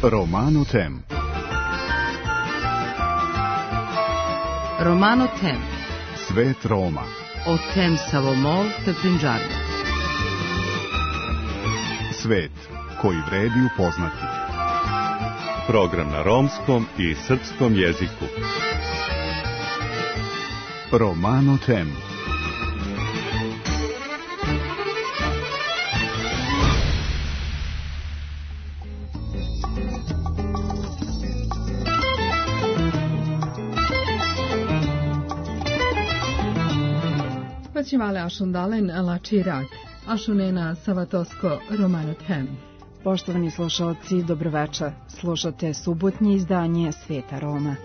Romano Tem. Romano Tem. Svet Roma. O tem Savomol te Punjabi. Svet koji vredi upoznati. Program na romskom i srpskom jeziku. Romano Tem. Facimale Ašundalen Lačirak, Ašunena Savatosko Romano Tem. Poštovani slušalci, dobroveče. Slušate subotnje izdanje Sveta Roma.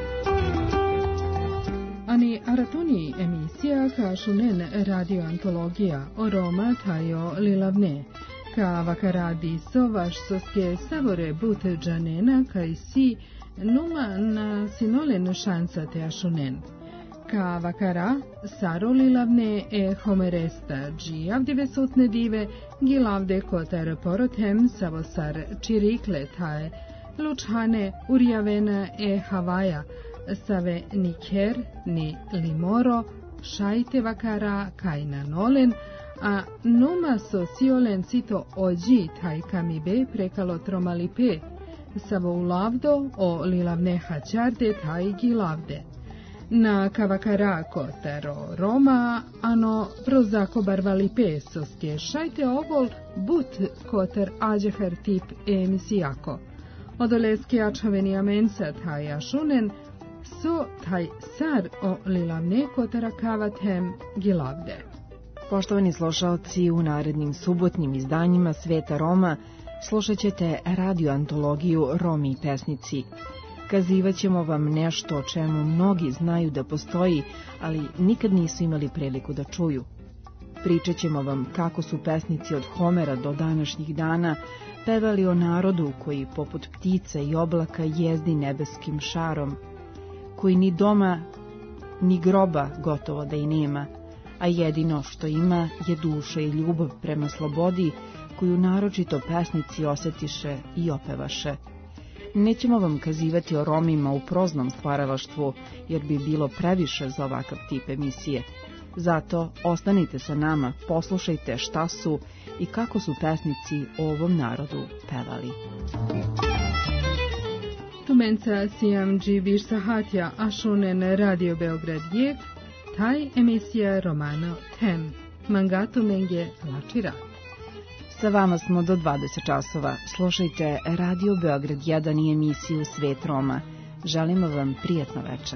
Ani aratoni emisija ka Ašunen radio antologija o Roma tajo lilavne, ka vakaradi sovaš soske savore bute džanena kaj si numa na sinolen šansa te Ašunen. Ka vakara sarolilavne e homeresta džijavdive sutne dive gilavde kotar porotem savosar čirikle tae lučhane urjavena e havaja save ni ker ni limoro šajte vakara kajna nolen a numa sosiolen sito ođi taj kamibe prekalo tromalipe savo ulavdo o lilavne hačarde taj gilavde. Na kavakara kotaro Roma, ano prozako barvali pesoske, šajte ovol but kotar ađehar tip emisijako. Odoleski ačaveni amensa taj ašunen, so taj sar o lilavne kotara kavatem gilavde. Poštovani slušalci, u narednim subotnim izdanjima Sveta Roma slušat ćete radio antologiju Romi i pesnici. Kazivat ćemo vam nešto o čemu mnogi znaju da postoji, ali nikad nisu imali priliku da čuju. Pričat ćemo vam kako su pesnici od Homera do današnjih dana pevali o narodu koji poput ptica i oblaka jezdi nebeskim šarom, koji ni doma ni groba gotovo da i nema, a jedino što ima je duša i ljubav prema slobodi koju naročito pesnici osetiše i opevaše. Nećemo vam kazivati o Romima u proznom stvaralaštvu, jer bi bilo previše za ovakav tip emisije. Zato ostanite sa nama, poslušajte šta su i kako su pesnici o ovom narodu pevali. Tumenca CMG Virsa Hatja Ašunen Radio Beograd Jek, taj emisija Romano Tem. Mangato Menge Lačirak. Sa vama smo do 20 časova. Slušajte Radio Beograd 1 i emisiju Svet Roma. Želimo vam prijatno večer.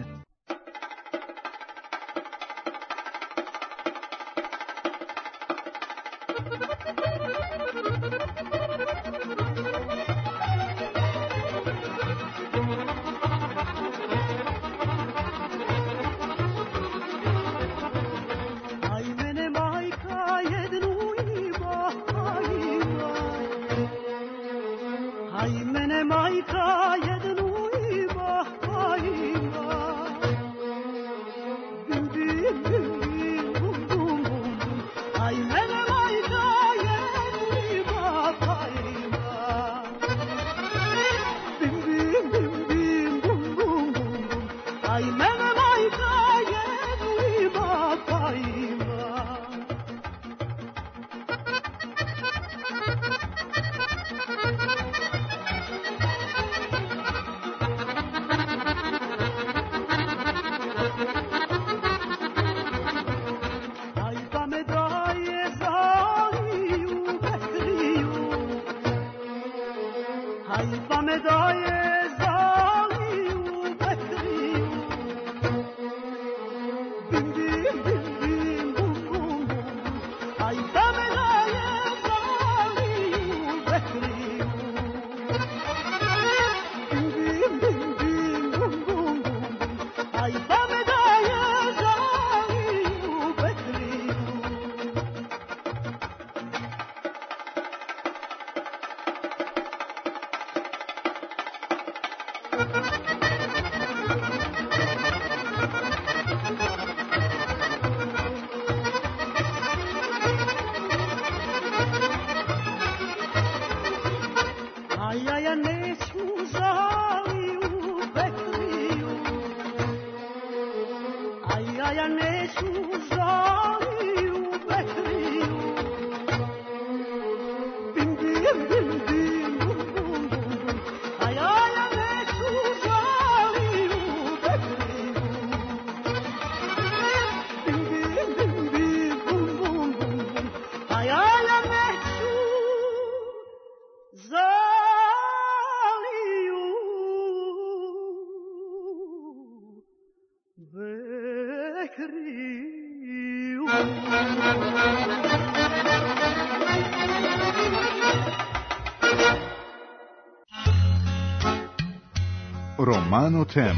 Romano Tem.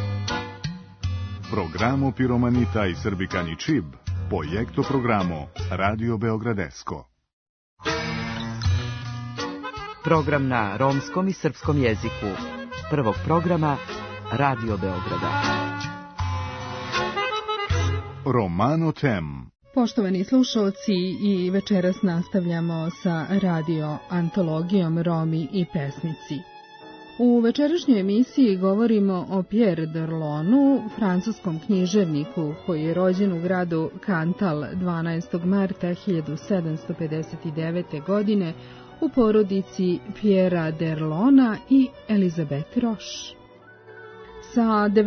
Programo Piromanita i Srbikani Čib, projekto programo Radio Beogradesko. Program na romskom i srpskom jeziku. Prvog programa Radio Beograda. Romano Tem. Poštovani slušalci, i večeras nastavljamo sa radio antologijom Romi i pesnici. U večerašnjoj emisiji govorimo o Pierre d'Erlonu, francuskom književniku koji je rođen u gradu Cantal 12. marta 1759. godine u porodici Pierre d'Erlona i Elizabeth Roche. Sa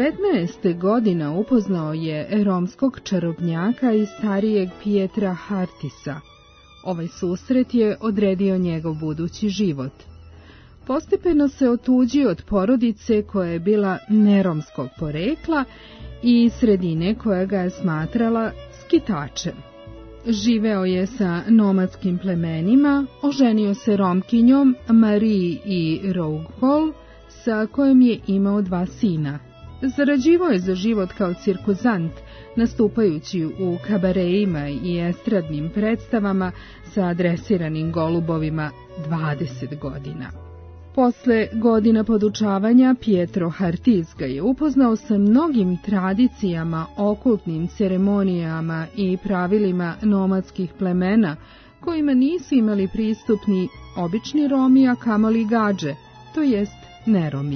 19 godina upoznao je romskog čarobnjaka i starijeg Pietra Hartisa. Ovaj susret je odredio njegov budući život. Postepeno se otuđio od porodice koja je bila neromskog porekla i sredine koja ga je smatrala skitačem. Živeo je sa nomadskim plemenima, oženio se Romkinjom Marie i Rougeol, sa kojom je imao 2 sina. Zarađivao je za život kao cirkuzant, nastupajući u kabareima i estradnim predstavama sa dresiranim golubovima 20 godina. Posle godina podučavanja, Pietro Hartis ga je upoznao sa mnogim tradicijama, okultnim ceremonijama i pravilima nomadskih plemena, kojima nisu imali pristup ni obični Romi, a kamoli gađe, to jest neromi.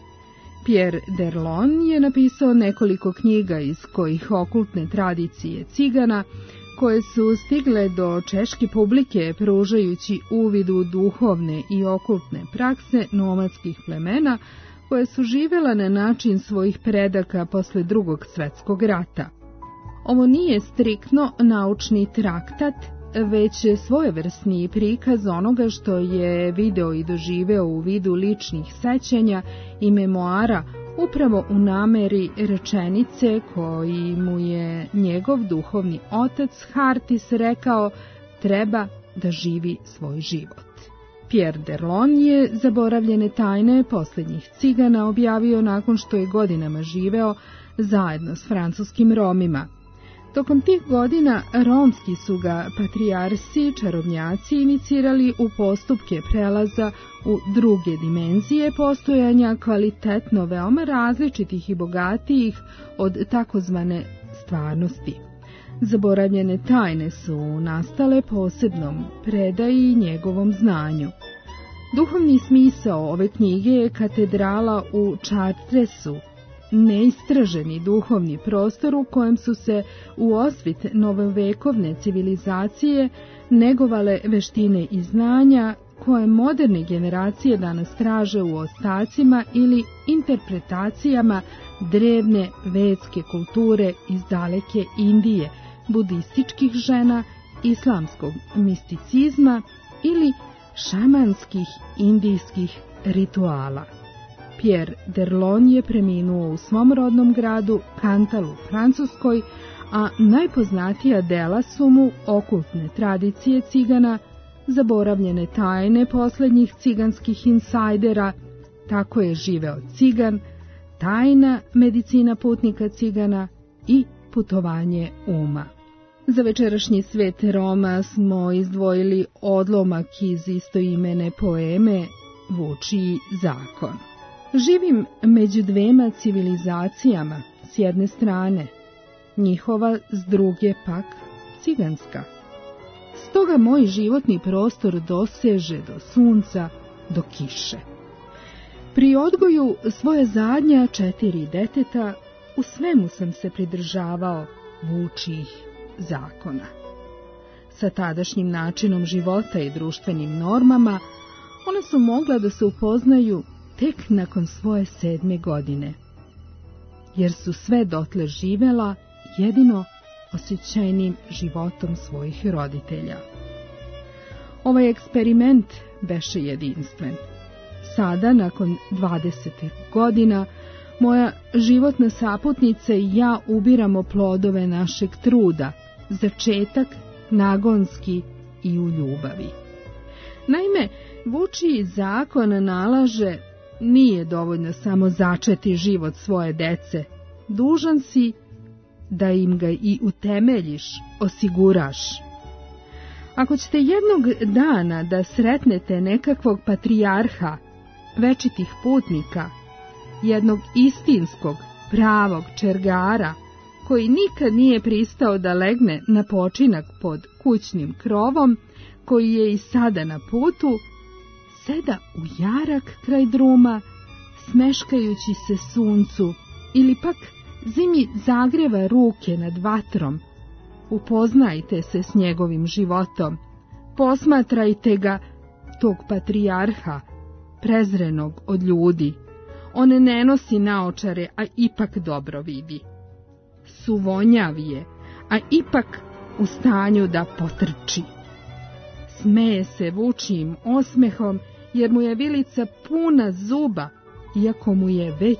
Pierre d'Erlon je napisao nekoliko knjiga iz kojih okultne tradicije cigana, koje su stigle do češke publike pružajući uvid u duhovne i okultne prakse nomadskih plemena, koje su živjela na način svojih predaka posle Drugog svjetskog rata. Ovo nije striktno naučni traktat, već svojevrsni prikaz onoga što je video i doživeo u vidu ličnih sećanja i memoara, upravo u nameri rečenice koji mu je njegov duhovni otac Hartis rekao: treba da živi svoj život. Pierre d'Erlon je Zaboravljene tajne posljednjih cigana objavio nakon što je godinama živeo zajedno s francuskim Romima. Tokom tih godina romski su ga patrijarsi, čarobnjaci inicirali u postupke prelaza u druge dimenzije postojanja kvalitetno veoma različitih i bogatijih od takozvane stvarnosti. Zaboravljene tajne su nastale posebnom predaji i njegovom znanju. Duhovni smisao ove knjige je katedrala u Chartresu, neistraženi duhovni prostor u kojem su se u osvit novovekovne civilizacije negovale veštine i znanja koje moderne generacije danas traže u ostacima ili interpretacijama drevne vedske kulture iz daleke Indije, budističkih žena, islamskog misticizma ili šamanskih indijskih rituala. Pierre d'Erlon je preminuo u svom rodnom gradu Cantal u Francuskoj, a najpoznatija dela su mu okultne tradicije cigana, Zaboravljene tajne posljednjih ciganskih insajdera, Tako je živeo cigan, Tajna medicina putnika cigana i Putovanje uma. Za večerašnji svet Roma smo izdvojili odlomak iz istoimene poeme Vučiji zakon. Živim među dvema civilizacijama, s jedne strane, njihova s druge pak ciganska. Stoga moj životni prostor doseže do sunca, do kiše. Pri odgoju svoje zadnja 4 deteta u svemu sam se pridržavao vučijih zakona. Sa tadašnjim načinom života i društvenim normama, ona su mogla da se upoznaju tek nakon svoje 7. godine, jer su sve dotle živela jedino osjećajnim životom svojih roditelja. Ovaj eksperiment beše jedinstven. Sada, nakon 20 godina, moja životna saputnica i ja ubiramo plodove našeg truda, začetak nagonski i u ljubavi. Naime, vučiji zakon nalaže: nije dovoljno samo začeti život svoje dece, dužan si da im ga i utemeljiš, osiguraš. Ako ćete jednog dana da sretnete nekakvog patrijarha, večitih putnika, jednog istinskog, pravog čergara, koji nikad nije pristao da legne na počinak pod kućnim krovom, koji je i sada na putu, seda u jarak kraj druma, smeškajući se suncu, ili pak zimi zagreva ruke nad vatrom, upoznajte se s njegovim životom, posmatrajte ga, tog patrijarha, prezrenog od ljudi. On ne nosi naočare, a ipak dobro vidi. Suvonjav je, a ipak u stanju da potrči. Smeje se vučijim osmehom, jer mu je vilica puna zuba, iako mu je već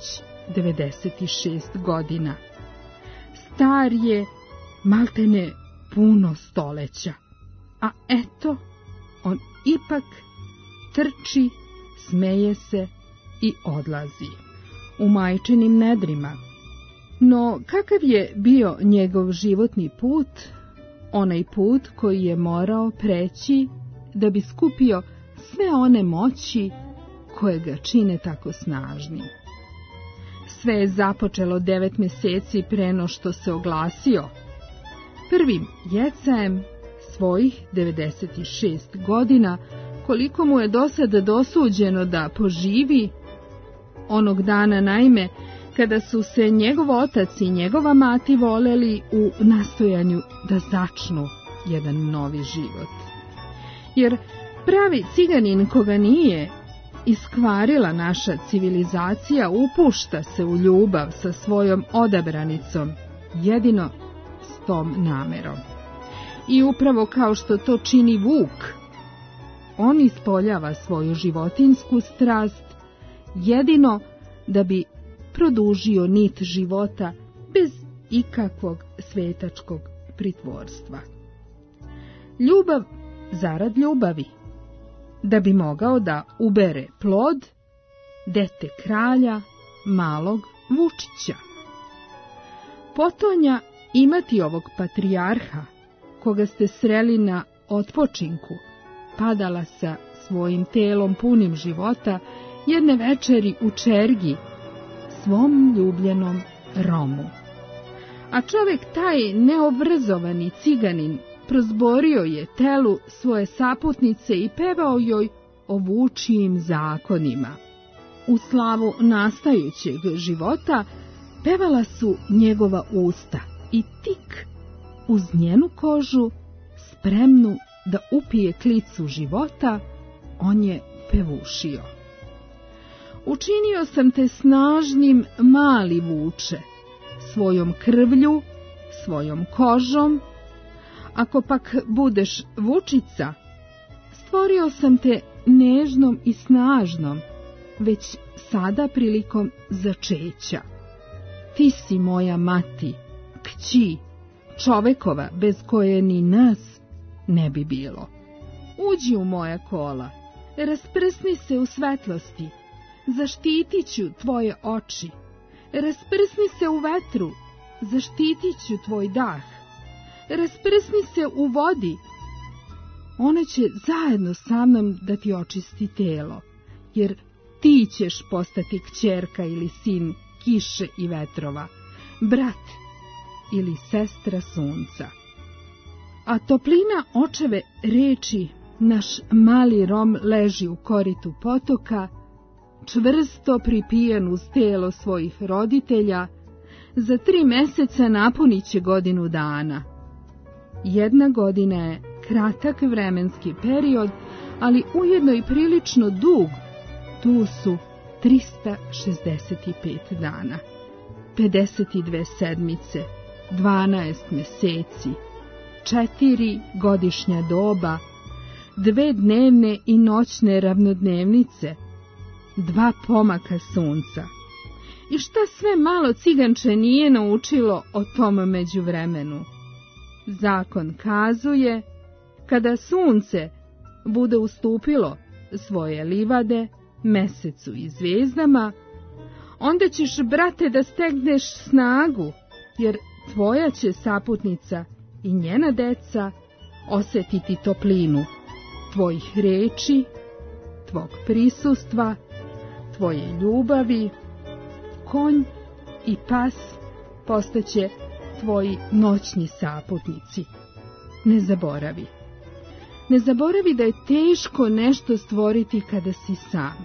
96 godina. Star je maltene puno stoleća, a eto, on ipak trči, smeje se i odlazi u majčinim nedrima. No, kakav je bio njegov životni put, onaj put koji je morao preći da bi skupio sve one moći koje ga čine tako snažnim. Sve je započelo 9 meseci pre no što se oglasio. Prvim jecajem svojih 96 godina, koliko mu je do sada dosuđeno da poživi, onog dana naime, kada su se njegov otac i njegova mati voleli u nastojanju da začnu jedan novi život. Jer pravi ciganin koga nije iskvarila naša civilizacija upušta se u ljubav sa svojom odabranicom, jedino s tom namerom. I upravo kao što to čini vuk, on ispoljava svoju životinsku strast jedino da bi produžio nit života bez ikakvog svetačkog pritvorstva. Ljubav zarad ljubavi, da bi mogao da ubere plod, dete kralja, malog Vučića. Potonja imati ovog patrijarha, koga ste sreli na otpočinku, padala sa svojim telom punim života jedne večeri u čergi, svom ljubljenom Romu. A čovjek taj neobrazovani ciganin prozborio je telu svoje saputnice i pevao joj o vučijim zakonima. U slavu nastajućeg života pevala su njegova usta i tik uz njenu kožu, spremnu da upije klicu života, on je pevušio. Učinio sam te snažnim, mali vuče, svojom krvlju, svojom kožom. Ako pak budeš vučica, stvorio sam te nežnom i snažnom, već sada prilikom začeća. Ti si moja mati, kći, čovekova, bez koje ni nas ne bi bilo. Uđi u moja kola, rasprsni se u svetlosti, zaštitit ću tvoje oči, rasprsni se u vetru, zaštitit ću tvoj dah, rasprsni se u vodi, ona će zajedno sa mnom da ti očisti telo, jer ti ćeš postati kćerka ili sin kiše i vetrova, brat ili sestra sunca. A toplina očeve reči, naš mali Rom leži u koritu potoka, čvrsto pripijen uz telo svojih roditelja, Za 3 meseca napunit će godinu dana. 1 godina je kratak vremenski period, ali ujedno i prilično dug. Tu su 365 dana, 52 sedmice, 12 meseci, 4 godišnja doba, 2 dnevne i noćne ravnodnevnice, 2 pomaka sunca. I šta sve malo ciganče nije naučilo o tom međuvremenu? Zakon kazuje, kada sunce bude ustupilo svoje livade mesecu i zvijezdama, onda ćeš, brate, da stegneš snagu, jer tvoja će saputnica i njena deca osjetiti toplinu tvojih reči, tvog prisustva, tvoje ljubavi. Konj i pas postaće tvoji noćni saputnici. Ne zaboravi. Ne zaboravi da je teško nešto stvoriti kada si sam.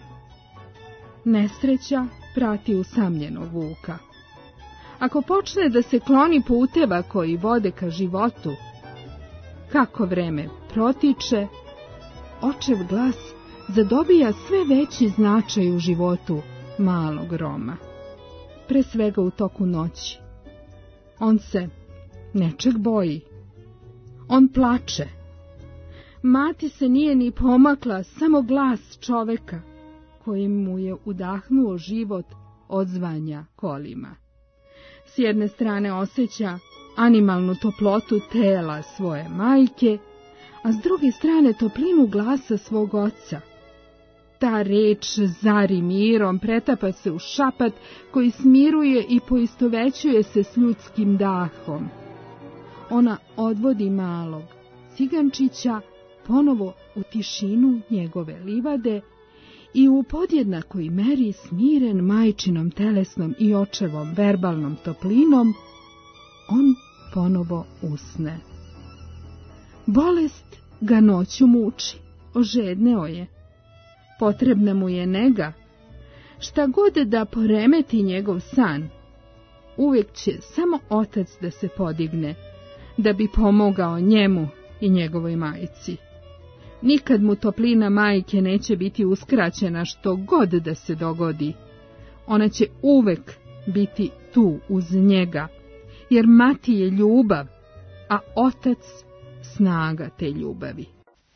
Nesreća prati usamljenog vuka. Ako počne da se kloni puteva koji vode ka životu, kako vreme protiče, očev glas zadobija sve veći značaj u životu malog Roma. Pre svega u toku noći. On se nečeg boji. On plače. Mati se nije ni pomakla, samo glas čoveka koji mu je udahnuo život odzvanja kolima. S jedne strane osjeća animalnu toplotu tela svoje majke, a s druge strane toplinu glasa svog oca. Ta reč zari mirom, pretapa se u šapat koji smiruje i poistovećuje se s ljudskim dahom. Ona odvodi malog cigančića ponovo u tišinu njegove livade i u podjednakoj meri smiren majčinom telesnom i očevom verbalnom toplinom, on ponovo usne. Bolest ga noću muči, ožedneo je. Potrebna mu je nega. Šta god da poremeti njegov san, uvijek će samo otac da se podigne, da bi pomogao njemu i njegovoj majci. Nikad mu toplina majke neće biti uskraćena što god da se dogodi. Ona će uvek biti tu uz njega, jer mati je ljubav, a otac snaga te ljubavi.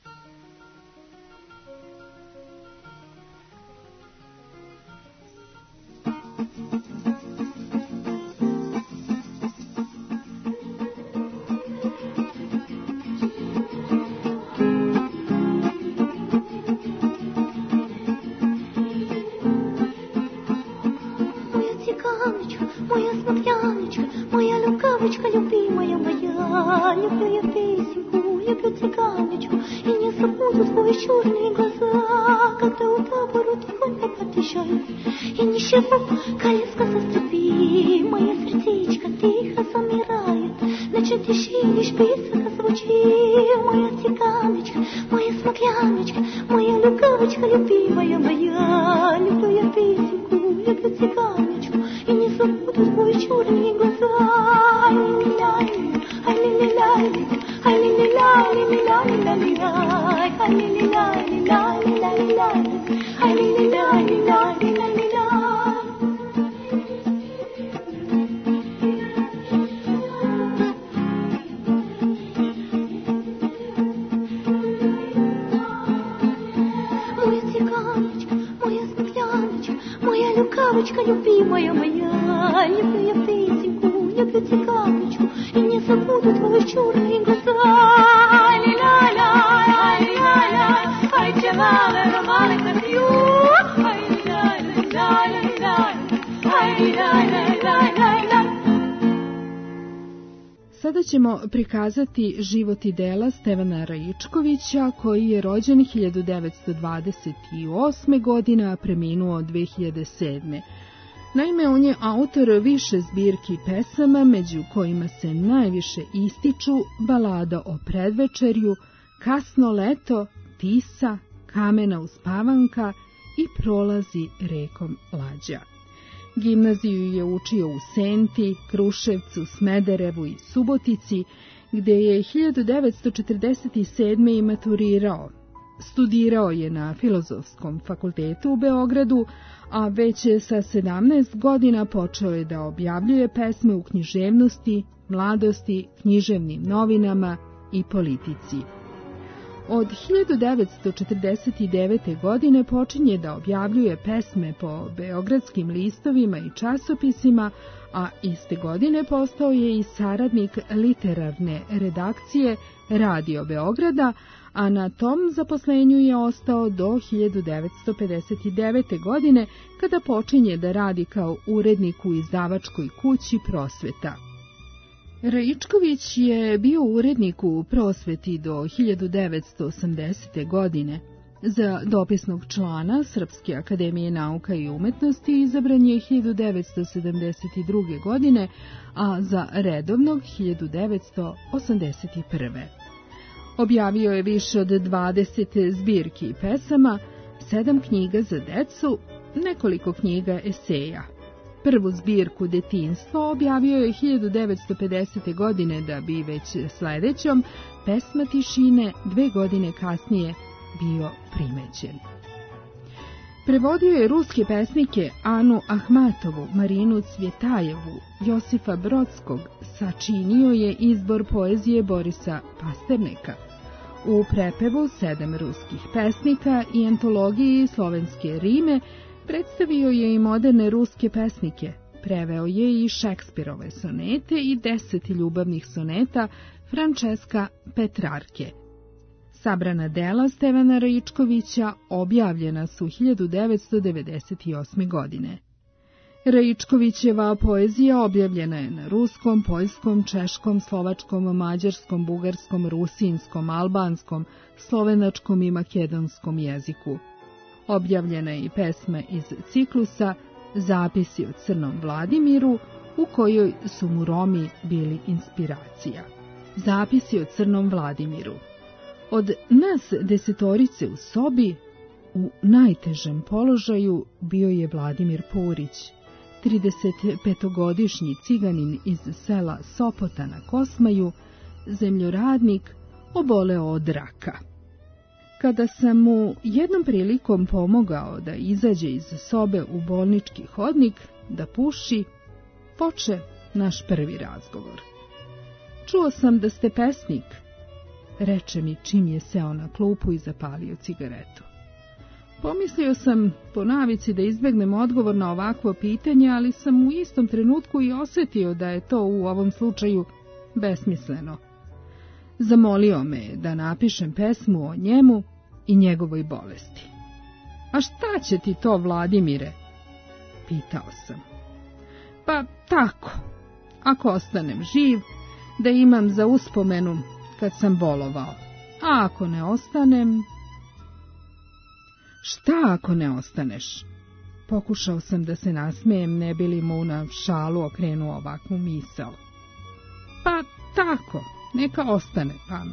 Черные глаза, когда у табора тихонько подъезжают, и ничего, колеска со цепи, мое сердечко тихо замирает, значит, еще лишь песенка звучит, моя цыганочка, моя смокляночка, моя лукавочка любимая моя, люблю я песенку, люблю цыганочку, и не забуду твои черные глаза, ай-ли-ли-лай, ай-ли-ли-лай, Лукавочка, любимая моя, люблю я песенку, люблю цыганочку, и не забуду твои черные глаза. Ай-ли-ля-ля, ай-ли-ля-ля, ай, джамала, романа, катью, ай-ли-ля-ля-ля-ля-ля, ай-ли-ля-ля-ля-ля-ля. Sada ćemo prikazati život i dela Stevana Raičkovića, koji je rođen 1928. godine, a preminuo 2007. Naime, on je autor više zbirki pesama, među kojima se najviše ističu Balada o predvečerju, Kasno leto, Tisa, Kamena uspavanka i Prolazi rekom Lađa. Gimnaziju je učio u Senti, Kruševcu, Smederevu i Subotici, gde je 1947. i maturirao. Studirao je na Filozofskom fakultetu u Beogradu, a već sa 17 godina počeo je da objavljuje pesme u književnosti, mladosti, književnim novinama i politici. Od 1949. godine počinje da objavljuje pesme po beogradskim listovima i časopisima, a iste godine postao je i saradnik literarne redakcije Radio Beograda, a na tom zaposlenju je ostao do 1959. godine, kada počinje da radi kao urednik u izdavačkoj kući Prosveta. Raičković je bio urednik u Prosveti do 1980. godine. Za dopisnog člana Srpske akademije nauka i umetnosti izabran je 1972. godine, a za redovnog 1981. Objavio je više od 20 zbirki pesama, 7 knjiga za decu, nekoliko knjiga eseja. Prvu zbirku Detinjstvo objavio je 1950. godine, da bi već sledećom, Pesma tišine, 2 godine kasnije bio primećen. Prevodio je ruske pesnike Anu Ahmatovu, Marinu Cvjetajevu, Josifa Brodskog, sačinio je izbor poezije Borisa Pasterneka. U prepevu 7 ruskih pesnika i antologiji slovenske rime predstavio je i moderne ruske pesnike, preveo je i Šekspirove sonete i 10 ljubavnih soneta Frančeska Petrarke. Sabrana dela Stevana Raičkovića objavljena su 1998. godine. Raičkovićeva poezija objavljena je na ruskom, poljskom, češkom, slovačkom, mađarskom, bugarskom, rusinskom, albanskom, slovenačkom i makedonskom jeziku. Objavljena je i pesma iz ciklusa Zapisi o Crnom Vladimiru, u kojoj su mu Romi bili inspiracija. Zapisi o Crnom Vladimiru. Od nas 10 u sobi, u najtežem položaju bio je Vladimir Purić, 35-godišnji ciganin iz sela Sopota na Kosmaju, zemljoradnik, oboleo od raka. Kada sam mu jednom prilikom pomogao da izađe iz sobe u bolnički hodnik, da puši, poče naš prvi razgovor. Čuo sam da ste pesnik, reče mi čim je seo na klupu i zapalio cigaretu. Pomislio sam po navici da izbegnem odgovor na ovakvo pitanje, ali sam u istom trenutku i osjetio da je to u ovom slučaju besmisleno. Zamolio me da napišem pesmu o njemu i njegovoj bolesti. A šta će ti to, Vladimire? Pitao sam. Pa tako, ako ostanem živ, da imam za uspomenu kad sam bolovao. A ako ne ostanem... Šta ako ne ostaneš? Pokušao sam da se nasmejem, ne bi li mu na šalu okrenuo ovakvu misao. Pa tako, neka ostane Pama.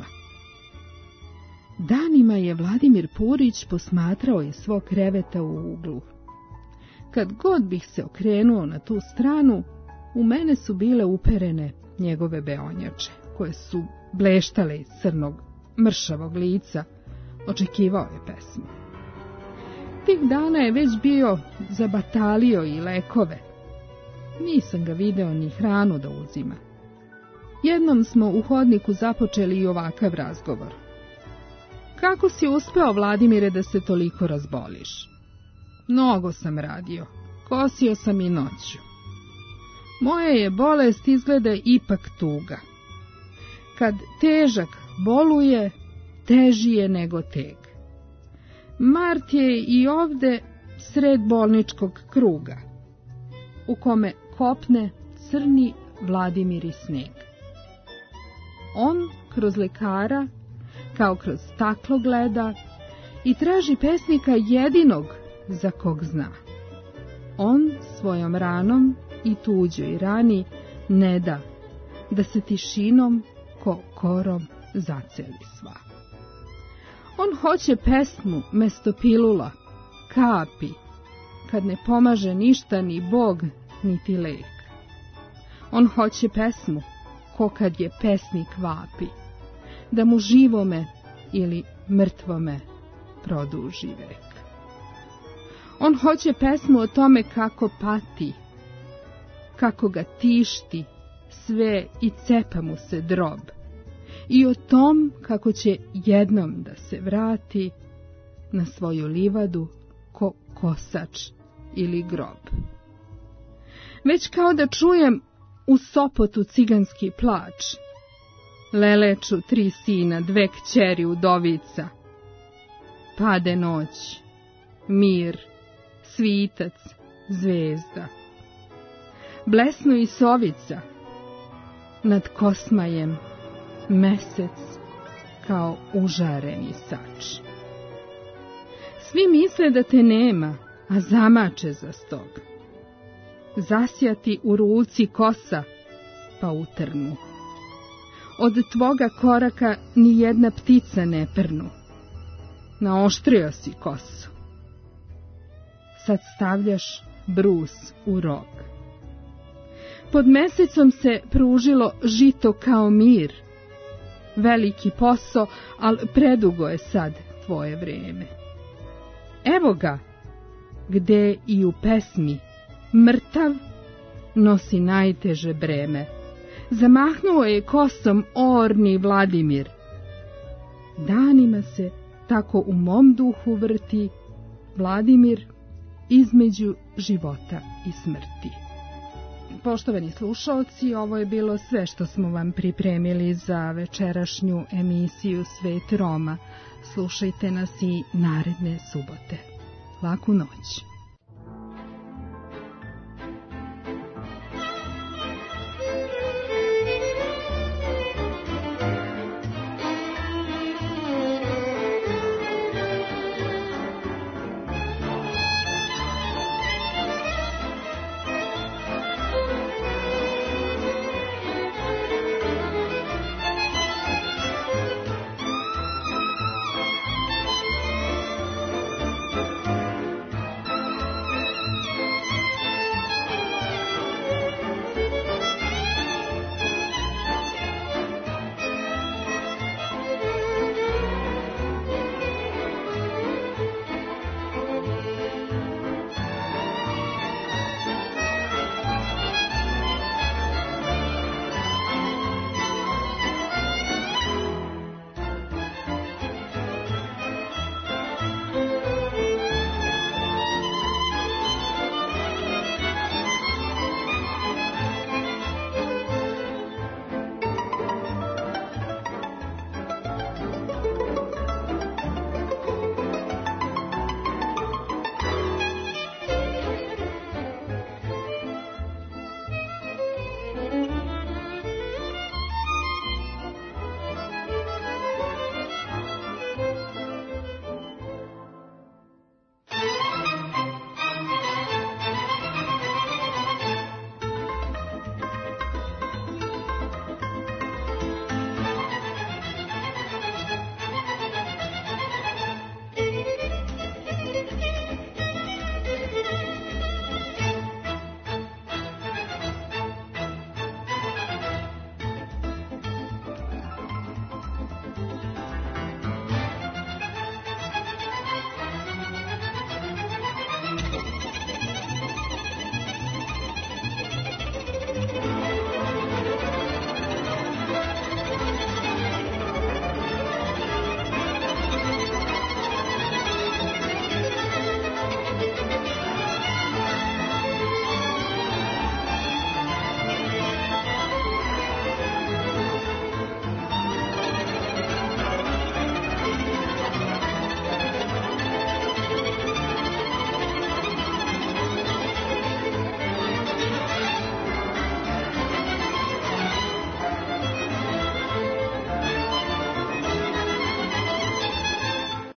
Danima je Vladimir Purić posmatrao iz svog kreveta u uglu. Kad god bih se okrenuo na tu stranu, u mene su bile uperene njegove beonjače, koje su bleštale iz crnog, mršavog lica. Očekivao je pesmu. Tih dana je već bio zabatalio i lekove. Nisam ga video ni hranu da uzima. Jednom smo u hodniku započeli i ovakav razgovor. Kako si uspeo, Vladimire, da se toliko razboliš? Mnogo sam radio, kosio sam i noću. Moja je bolest izgleda ipak tuga. Kad težak boluje, teži je nego teg. Mart je i ovde sred bolničkog kruga, u kome kopne crni Vladimir i sneg. On kroz lekara, kao kroz staklo gleda i traži pesnika jedinog za kog zna. On svojom ranom i tuđoj rani ne da se tišinom ko korom zaceli sva. On hoće pesmu mesto pilula, kapi, kad ne pomaže ništa ni Bog, niti lek. On hoće pesmu, ko kad je pesnik vapi, da mu živome ili mrtvome produži vek. On hoće pesmu o tome kako pati, kako ga tišti sve i cepa mu se drob, i o tom kako će jednom da se vrati na svoju livadu ko kosač ili grob. Već kao da čujem u Sopotu ciganski plač, leleču 3 sina, 2 kćeri udovica. Pade noć, mir, svitac, zvezda. Blesnu i sovica, nad Kosmajem mesec kao užareni sač. Svi misle da te nema, a zamače za stog. Zasjati u ruci kosa, pa utrnu. Od tvoga koraka ni jedna ptica ne prnu. Naoštrio si kosu. Sad stavljaš brus u rog. Pod mesecom se pružilo žito kao mir. Veliki posao, al predugo je sad tvoje vreme. Evo ga, gde i u pesmi mrtav nosi najteže breme. Zamahnuo je kosom orni Vladimir. Danima se tako u mom duhu vrti Vladimir između života i smrti. Poštovani slušaoci, ovo je bilo sve što smo vam pripremili za večerašnju emisiju Svet Roma. Slušajte nas i naredne subote. Laku noć.